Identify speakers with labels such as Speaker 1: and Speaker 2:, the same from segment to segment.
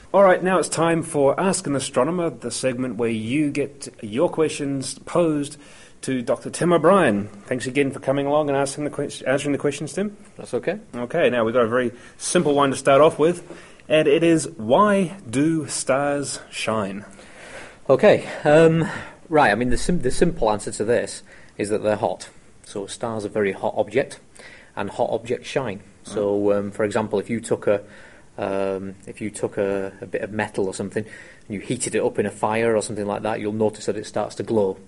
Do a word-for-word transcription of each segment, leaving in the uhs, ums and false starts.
Speaker 1: All right, now it's time for Ask an Astronomer, the segment where you get your questions posed to Doctor Tim O'Brien. Thanks again for coming along and asking the que- answering the questions, Tim.
Speaker 2: That's okay.
Speaker 1: Okay, now we've got a very simple one to start off with, and it is, why do stars shine?
Speaker 2: Okay, um, right, I mean, the, sim- the simple answer to this is that they're hot. So stars are a very hot object, and hot objects shine. So, um, for example, if you took a um, if you took a, a bit of metal or something, and you heated it up in a fire or something like that, you'll notice that it starts to glow.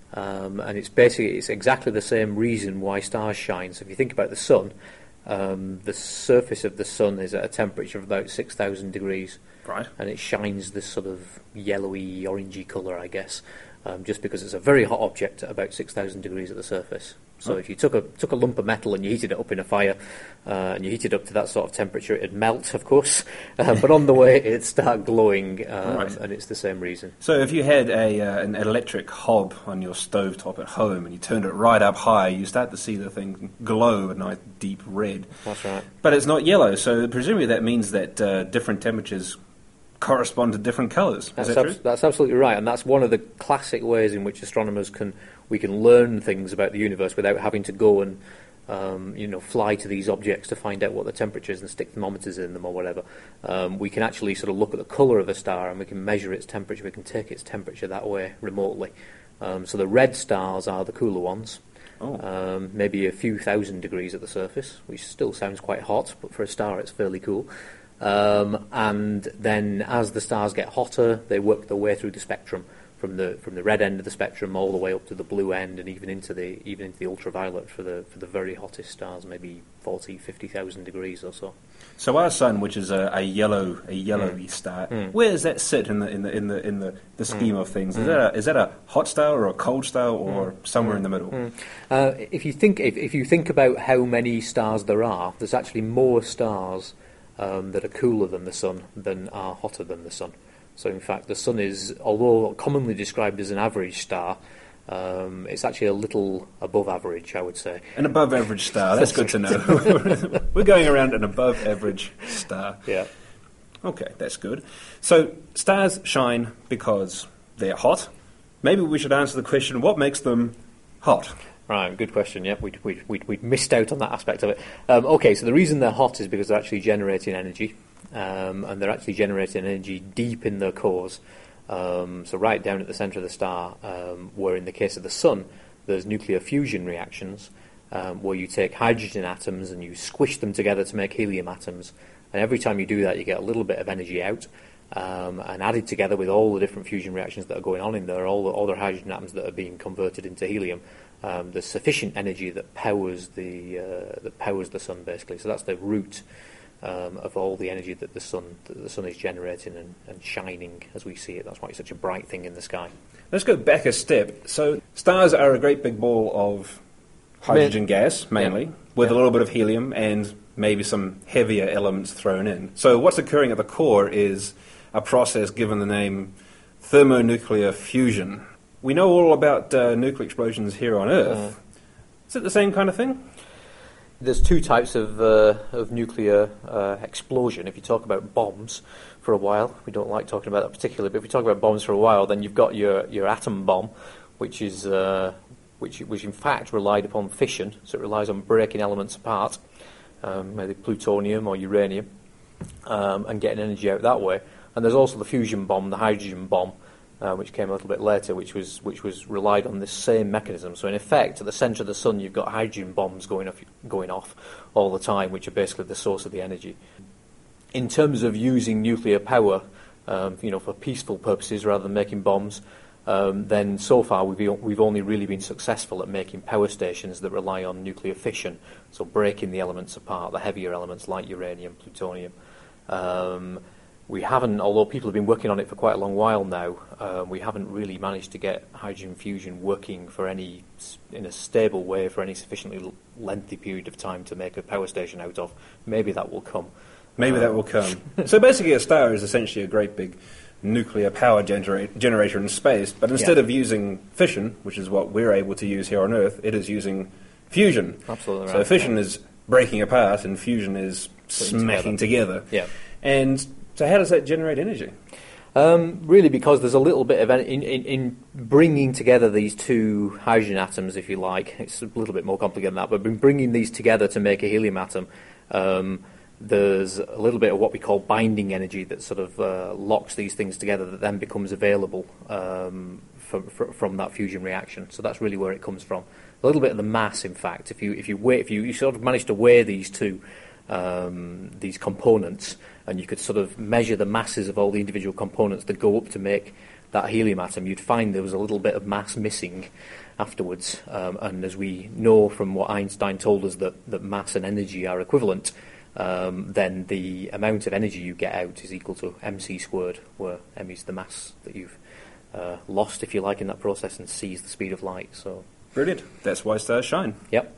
Speaker 2: Um, and it's basically it's exactly the same reason why stars shine. So if you think about the sun, um, the surface of the sun is at a temperature of about six thousand degrees,
Speaker 1: right?
Speaker 2: And it shines this sort of yellowy, orangey colour, I guess, um, just because it's a very hot object at about six thousand degrees at the surface. So
Speaker 1: oh.
Speaker 2: if you took a took a lump of metal and you heated it up in a fire, uh, and you heated it up to that sort of temperature, it'd melt, of course, uh, but on the way it'd start glowing, um,
Speaker 1: right.
Speaker 2: and it's the same reason.
Speaker 1: So if you had a uh, an electric hob on your stovetop at home and you turned it right up high, you start to see the thing glow a nice deep red.
Speaker 2: That's right.
Speaker 1: But it's not yellow, so presumably that means that uh, different temperatures correspond to different colours. Is
Speaker 2: That's,
Speaker 1: that
Speaker 2: abs-
Speaker 1: true?
Speaker 2: that's absolutely right, and that's one of the classic ways in which astronomers can we can learn things about the universe without having to go and um, you know fly to these objects to find out what the temperature is and stick thermometers in them or whatever. Um, we can actually sort of look at the colour of a star and we can measure its temperature. We can take its temperature that way remotely. Um, so the red stars are the cooler ones.
Speaker 1: Oh.
Speaker 2: Um, maybe a few thousand degrees at the surface, which still sounds quite hot, but for a star it's fairly cool. Um, and then as the stars get hotter, they work their way through the spectrum from the from the red end of the spectrum all the way up to the blue end, and even into the even into the ultraviolet for the for the very hottest stars, maybe forty, fifty thousand degrees or so.
Speaker 1: So our sun, which is a, a yellow a yellowy
Speaker 2: Mm.
Speaker 1: star,
Speaker 2: Mm.
Speaker 1: where does that sit in the in the in the in the, the scheme
Speaker 2: Mm.
Speaker 1: of things? Is
Speaker 2: Mm.
Speaker 1: that a, is that a hot star or a cold star or
Speaker 2: Mm.
Speaker 1: somewhere
Speaker 2: Mm.
Speaker 1: in the middle?
Speaker 2: Mm. Uh, if you think if, if you think about how many stars there are, there's actually more stars um, that are cooler than the sun than are hotter than the sun. So in fact, the sun is, although commonly described as an average star, um, it's actually a little above average, I would say.
Speaker 1: An above average star. That's good to know. We're going around an above average star.
Speaker 2: Yeah.
Speaker 1: Okay, that's good. So stars shine because they're hot. Maybe we should answer the question: what makes them hot?
Speaker 2: Right, good question. Yep, we'd, we'd, we'd, we'd missed out on that aspect of it. Um, okay, so the reason they're hot is because they're actually generating energy, um, and they're actually generating energy deep in their cores, um, so right down at the centre of the star, um, where in the case of the sun, there's nuclear fusion reactions, um, where you take hydrogen atoms and you squish them together to make helium atoms, and every time you do that you get a little bit of energy out, um, and added together with all the different fusion reactions that are going on in there, all the other hydrogen atoms that are being converted into helium, Um, there's sufficient energy that powers the uh, that powers the sun, basically. So that's the root um, of all the energy that the sun that the sun is generating and, and shining as we see it. That's why it's such a bright thing in the sky.
Speaker 1: Let's go back a step. So stars are a great big ball of hydrogen
Speaker 2: Ma-
Speaker 1: gas, mainly,
Speaker 2: yeah.
Speaker 1: with
Speaker 2: yeah.
Speaker 1: a little bit of helium and maybe some heavier elements thrown in. So what's occurring at the core is a process given the name thermonuclear fusion. We know all about uh, nuclear explosions here on Earth.
Speaker 2: Uh,
Speaker 1: Is it the same kind of thing?
Speaker 2: There's two types of uh, of nuclear uh, explosion. If you talk about bombs for a while, we don't like talking about that particularly, but if you talk about bombs for a while, then you've got your, your atom bomb, which is uh, which which in fact relied upon fission, so it relies on breaking elements apart, um, maybe plutonium or uranium, um, and getting energy out that way. And there's also the fusion bomb, the hydrogen bomb, Uh, which came a little bit later, which was which was relied on this same mechanism. So in effect, at the centre of the sun, you've got hydrogen bombs going off, going off all the time, which are basically the source of the energy. In terms of using nuclear power, um, you know, for peaceful purposes rather than making bombs, um, then so far we've we've only really been successful at making power stations that rely on nuclear fission, so breaking the elements apart, the heavier elements like uranium, plutonium. Um, We haven't, although people have been working on it for quite a long while now, uh, we haven't really managed to get hydrogen fusion working for any, in a stable way for any sufficiently l- lengthy period of time to make a power station out of. Maybe that will come.
Speaker 1: Maybe
Speaker 2: um,
Speaker 1: that will come. So basically a star is essentially a great big nuclear power genera- generator in space, but instead
Speaker 2: Yeah.
Speaker 1: of using fission, which is what we're able to use here on Earth, it is using fusion.
Speaker 2: Absolutely
Speaker 1: So
Speaker 2: right.
Speaker 1: fission
Speaker 2: yeah.
Speaker 1: is breaking apart and fusion is
Speaker 2: Putting
Speaker 1: smacking together.
Speaker 2: Yeah.
Speaker 1: And So how does that generate energy?
Speaker 2: Um, really, because there's a little bit of en- in, in, in bringing together these two hydrogen atoms, if you like. It's a little bit more complicated than that, but in bringing these together to make a helium atom, um, there's a little bit of what we call binding energy that sort of uh, locks these things together, that then becomes available um, from, from that fusion reaction. So that's really where it comes from. A little bit of the mass, in fact. If you if you weigh, if you, you sort of manage to weigh these two um, these components, and you could sort of measure the masses of all the individual components that go up to make that helium atom, you'd find there was a little bit of mass missing afterwards. Um, and as we know from what Einstein told us, that, that mass and energy are equivalent, um, then the amount of energy you get out is equal to mc squared, where m is the mass that you've uh, lost, if you like, in that process, and c is the speed of light. So
Speaker 1: brilliant. That's why stars shine.
Speaker 2: Yep.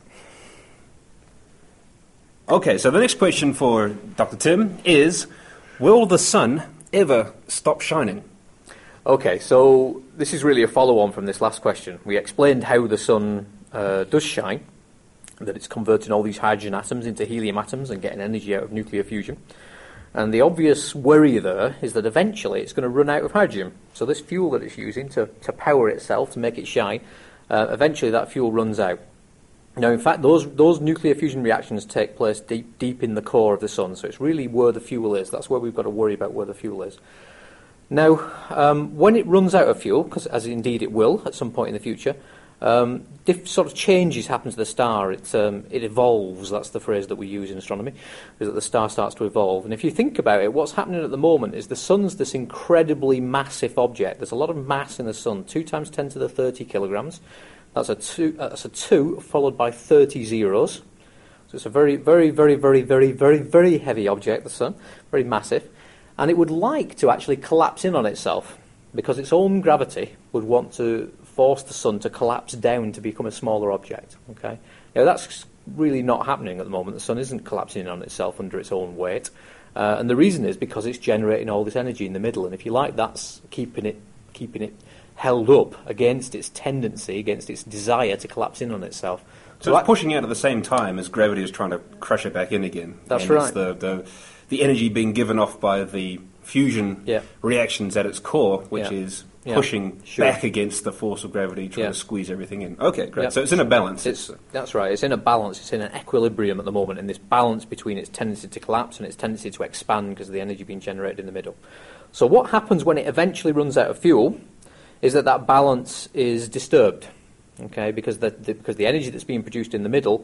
Speaker 1: Okay, so the next question for Doctor Tim is, will the sun ever stop shining?
Speaker 2: Okay, so this is really a follow-on from this last question. We explained how the sun uh, does shine, that it's converting all these hydrogen atoms into helium atoms and getting energy out of nuclear fusion. And the obvious worry there is that eventually it's going to run out of hydrogen. So this fuel that it's using to, to power itself, to make it shine, uh, eventually that fuel runs out. Now, in fact, those those nuclear fusion reactions take place deep deep in the core of the sun, so it's really where the fuel is. That's where we've got to worry about where the fuel is. Now, um, when it runs out of fuel, because as indeed it will at some point in the future, um, diff- sort of changes happen to the star. It um, it evolves. That's the phrase that we use in astronomy, is that the star starts to evolve. And if you think about it, what's happening at the moment is the sun's this incredibly massive object. There's a lot of mass in the sun, two times ten to the thirty kilograms. That's a two. Uh, that's a two followed by thirty zeros. So it's a very, very, very, very, very, very, very heavy object, the sun, very massive, and it would like to actually collapse in on itself because its own gravity would want to force the sun to collapse down to become a smaller object. Okay, now that's really not happening at the moment. The sun isn't collapsing in on itself under its own weight, uh, and the reason is because it's generating all this energy in the middle, and if you like, that's keeping it, keeping it. held up against its tendency, against its desire to collapse in on itself.
Speaker 1: So, so it's pushing out at the same time as gravity is trying to crush it back in again.
Speaker 2: That's
Speaker 1: and
Speaker 2: right.
Speaker 1: It's the, the, the energy being given off by the fusion
Speaker 2: yeah.
Speaker 1: reactions at its core, which
Speaker 2: yeah.
Speaker 1: is
Speaker 2: yeah.
Speaker 1: pushing
Speaker 2: sure.
Speaker 1: back against the force of gravity, trying
Speaker 2: yeah.
Speaker 1: to squeeze everything in. Okay, great.
Speaker 2: Yeah.
Speaker 1: So it's in a balance.
Speaker 2: It's, that's right. It's in a balance. It's in an equilibrium at the moment, and this balance between its tendency to collapse and its tendency to expand because of the energy being generated in the middle. So what happens when it eventually runs out of fuel is that that balance is disturbed, okay, because the, the because the energy that's being produced in the middle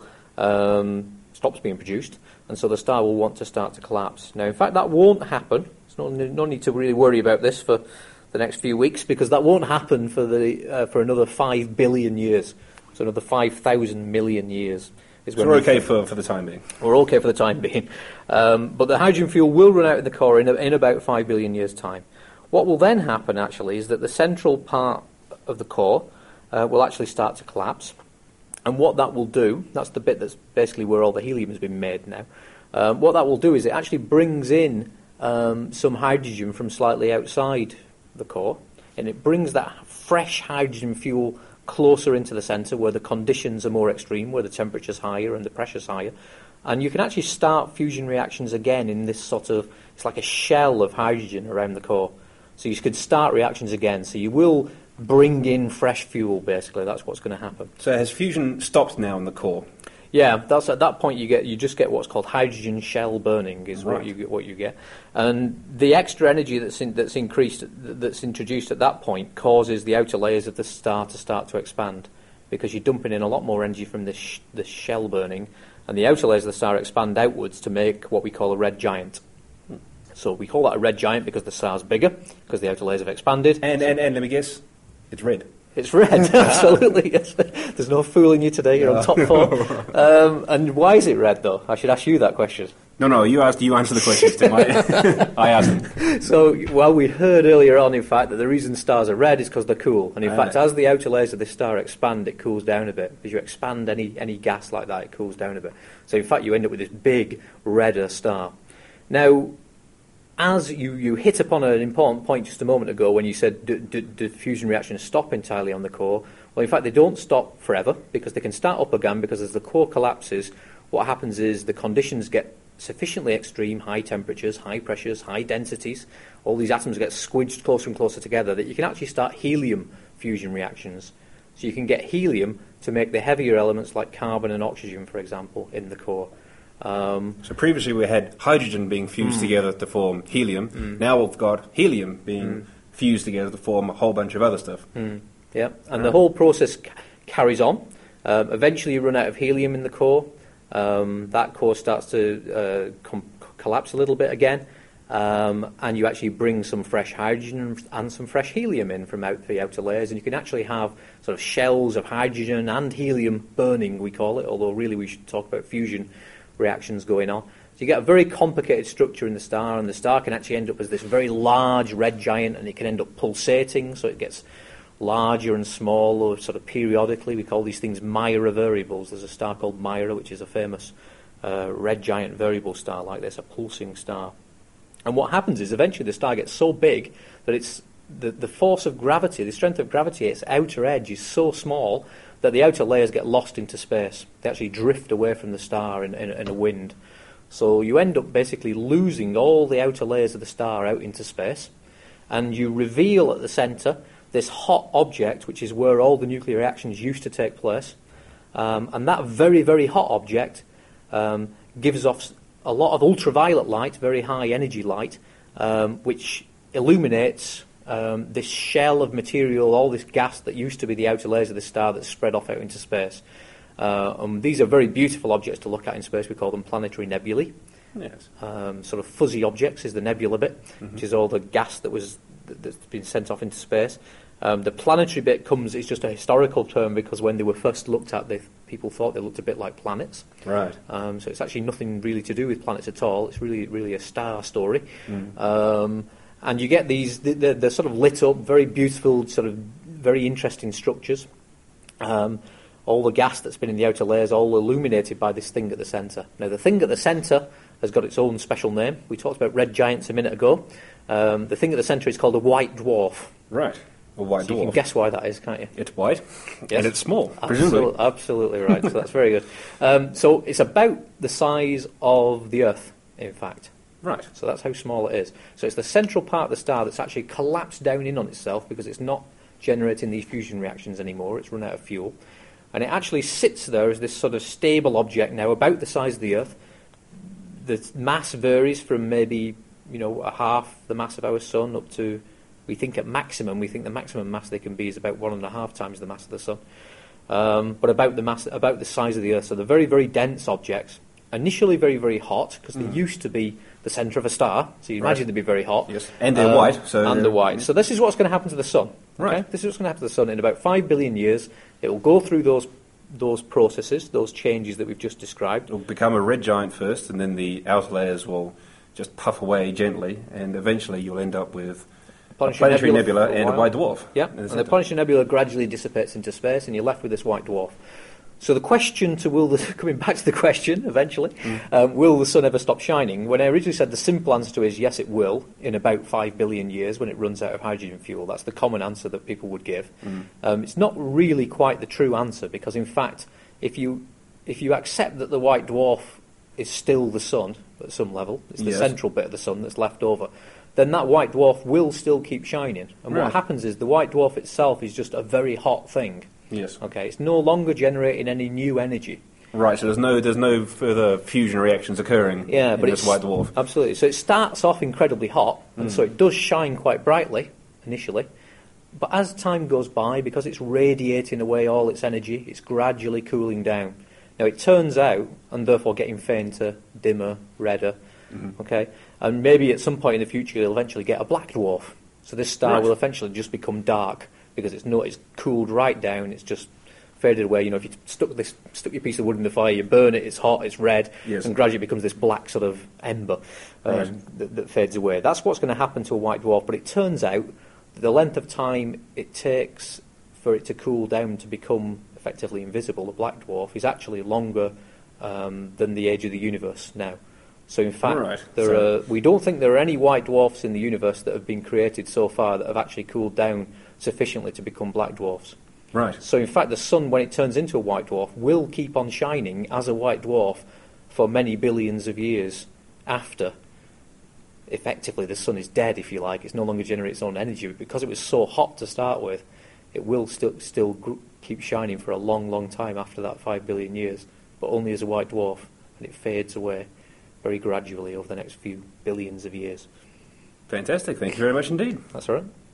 Speaker 2: um, stops being produced, and so the star will want to start to collapse. Now, in fact, that won't happen. There's no, no need to really worry about this for the next few weeks, because that won't happen for the uh, for another five billion years, so another five thousand million years. Is
Speaker 1: So we're okay for, for the time being.
Speaker 2: We're okay for the time being, um, but the hydrogen fuel will run out in the core in, a, in about five billion years' time. What will then happen, actually, is that the central part of the core uh, will actually start to collapse. And what that will do, that's the bit that's basically where all the helium has been made now, um, what that will do is it actually brings in um, some hydrogen from slightly outside the core, and it brings that fresh hydrogen fuel closer into the centre where the conditions are more extreme, where the temperature's higher and the pressure's higher. And you can actually start fusion reactions again in this sort of, it's like a shell of hydrogen around the core. So you could start reactions again. So you will bring in fresh fuel, basically. That's what's going to happen.
Speaker 1: So has fusion stopped now in the core?
Speaker 2: Yeah, that's at that point you get you just get what's called hydrogen shell burning is
Speaker 1: right.
Speaker 2: what you get, what you get, and the extra energy that's in, that's increased that's introduced at that point causes the outer layers of the star to start to expand, because you're dumping in a lot more energy from this sh- the shell burning, and the outer layers of the star expand outwards to make what we call a red giant. So we call that a red giant because the star's bigger, because the outer layers have expanded.
Speaker 1: And, and, and let me guess, it's red.
Speaker 2: It's red, absolutely. Yes. There's no fooling you today, you're on top four. Um, and why is it red, though? I should ask you that question.
Speaker 1: No, no, you asked. You answer the questions, Tim. I, I asked them.
Speaker 2: So, well, we heard earlier on, in fact, that the reason stars are red is because they're cool. And in
Speaker 1: I
Speaker 2: fact,
Speaker 1: know.
Speaker 2: as the outer layers of this star expand, it cools down a bit. As you expand any, any gas like that, it cools down a bit. So, in fact, you end up with this big, redder star. Now, as you, you hit upon an important point just a moment ago when you said, do, do, do fusion reactions stop entirely on the core? Well, in fact, they don't stop forever, because they can start up again, because as the core collapses, what happens is the conditions get sufficiently extreme, high temperatures, high pressures, high densities, all these atoms get squidged closer and closer together, that you can actually start helium fusion reactions. So you can get helium to make the heavier elements like carbon and oxygen, for example, in the core. Um,
Speaker 1: so previously we had hydrogen being fused mm. together to form helium. Mm. Now we've got helium being mm. fused together to form a whole bunch of other stuff.
Speaker 2: Mm. Yeah, and right. the whole process c- carries on. Um, eventually you run out of helium in the core. Um, that core starts to uh, com- collapse a little bit again. Um, and you actually bring some fresh hydrogen and some fresh helium in from out the outer layers, and you can actually have sort of shells of hydrogen and helium burning, we call it, although really we should talk about fusion reactions going on. So you get a very complicated structure in the star, and the star can actually end up as this very large red giant, and it can end up pulsating, so it gets larger and smaller sort of periodically. We call these things Mira variables. There's a star called Mira, which is a famous uh, red giant variable star like this, a pulsing star. And what happens is eventually the star gets so big that it's the, the force of gravity, the strength of gravity at its outer edge is so small that the outer layers get lost into space. They actually drift away from the star in, in, in a wind. So you end up basically losing all the outer layers of the star out into space, and you reveal at the centre this hot object, which is where all the nuclear reactions used to take place. Um, and that very, very hot object um, gives off a lot of ultraviolet light, very high energy light, um, which illuminates um, this shell of material, all this gas that used to be the outer layers of the star that's spread off out into space. Uh, um, these are very beautiful objects to look at in space. We call them planetary nebulae.
Speaker 1: Yes.
Speaker 2: Um, sort of fuzzy objects is the nebula bit, mm-hmm. which is all the gas that was that's been sent off into space. Um, the planetary bit comes, it's just a historical term because when they were first looked at, they, people thought they looked a bit like planets.
Speaker 1: Right.
Speaker 2: Um, so it's actually nothing really to do with planets at all. It's really, really a star story.
Speaker 1: Mm.
Speaker 2: Um, and you get these, they're, they're sort of lit up, very beautiful, sort of very interesting structures. Um, all the gas that's been in the outer layers, all illuminated by this thing at the centre. Now, the thing at the centre has got its own special name. We talked about red giants a minute ago. Um, the thing at the centre is called a white dwarf.
Speaker 1: Right. A white
Speaker 2: so
Speaker 1: dwarf.
Speaker 2: You can guess why that is, can't you?
Speaker 1: It's white, yes. And it's small,
Speaker 2: Absol-
Speaker 1: presumably.
Speaker 2: Absolutely right, so that's very good. Um, so it's about the size of the Earth, in fact.
Speaker 1: Right.
Speaker 2: So that's how small it is. So it's the central part of the star that's actually collapsed down in on itself because it's not generating these fusion reactions anymore, it's run out of fuel. And it actually sits there as this sort of stable object now, about the size of the Earth. The mass varies from maybe, you know, a half the mass of our Sun up to... We think at maximum, we think the maximum mass they can be is about one and a half times the mass of the Sun. Um, but about the mass, about the size of the Earth. So they're very, very dense objects. Initially very, very hot, because mm. they used to be the centre of a star. So you
Speaker 1: right.
Speaker 2: imagine they'd be very hot.
Speaker 1: Yes, and they're
Speaker 2: um,
Speaker 1: white. So
Speaker 2: and they're white. So this is what's going to happen to the Sun.
Speaker 1: Right.
Speaker 2: Okay? This is what's going to happen to the Sun in about five billion years. It will go through those those processes, those changes that we've just described.
Speaker 1: It'll become a red giant first, and then the outer layers will just puff away gently, and eventually you'll end up with
Speaker 2: Planetary,
Speaker 1: a planetary
Speaker 2: nebula,
Speaker 1: nebula and a white dwarf.
Speaker 2: Yeah, and the planetary nebula gradually dissipates into space, and you're left with this white dwarf. So the question to will the coming back to the question eventually, mm. um, will the Sun ever stop shining? When I originally said the simple answer to it is yes, it will in about five billion years when it runs out of hydrogen fuel. That's the common answer that people would give. Mm. Um, it's not really quite the true answer because, in fact, if you if you accept that the white dwarf is still the Sun at some level, it's the yes. central bit of the Sun that's left over, then that white dwarf will still keep shining. And
Speaker 1: right.
Speaker 2: what happens is the white dwarf itself is just a very hot thing.
Speaker 1: Yes.
Speaker 2: Okay, it's no longer generating any new energy.
Speaker 1: Right, so there's no there's no further fusion reactions occurring
Speaker 2: yeah,
Speaker 1: in
Speaker 2: but
Speaker 1: this
Speaker 2: it's,
Speaker 1: white dwarf.
Speaker 2: Absolutely. So it starts off incredibly hot, and mm. so it does shine quite brightly initially. But as time goes by, because it's radiating away all its energy, it's gradually cooling down. Now it turns out, and therefore getting fainter, dimmer, redder, mm-hmm. okay, and maybe at some point in the future you'll eventually get a black dwarf. So this star
Speaker 1: right.
Speaker 2: will eventually just become dark because it's not it's cooled right down. It's just faded away. You know, if you stuck this stuck your piece of wood in the fire, you burn it. It's hot. It's red,
Speaker 1: yes.
Speaker 2: and gradually becomes this black sort of ember um,
Speaker 1: right.
Speaker 2: that, that fades away. That's what's going to happen to a white dwarf. But it turns out that the length of time it takes for it to cool down to become effectively invisible, a black dwarf, is actually longer um, than the age of the universe now. So in fact,
Speaker 1: right.
Speaker 2: there
Speaker 1: so
Speaker 2: are, we don't think there are any white dwarfs in the universe that have been created so far that have actually cooled down sufficiently to become black dwarfs.
Speaker 1: Right.
Speaker 2: So in fact, the Sun, when it turns into a white dwarf, will keep on shining as a white dwarf for many billions of years after effectively the sun is dead, if you like. It's no longer generating its own energy. But because it was so hot to start with, it will still still gr- keep shining for a long, long time after that five billion years, but only as a white dwarf, and it fades away very gradually over the next few billions of years.
Speaker 1: Fantastic. Thank you very much indeed.
Speaker 2: That's all right.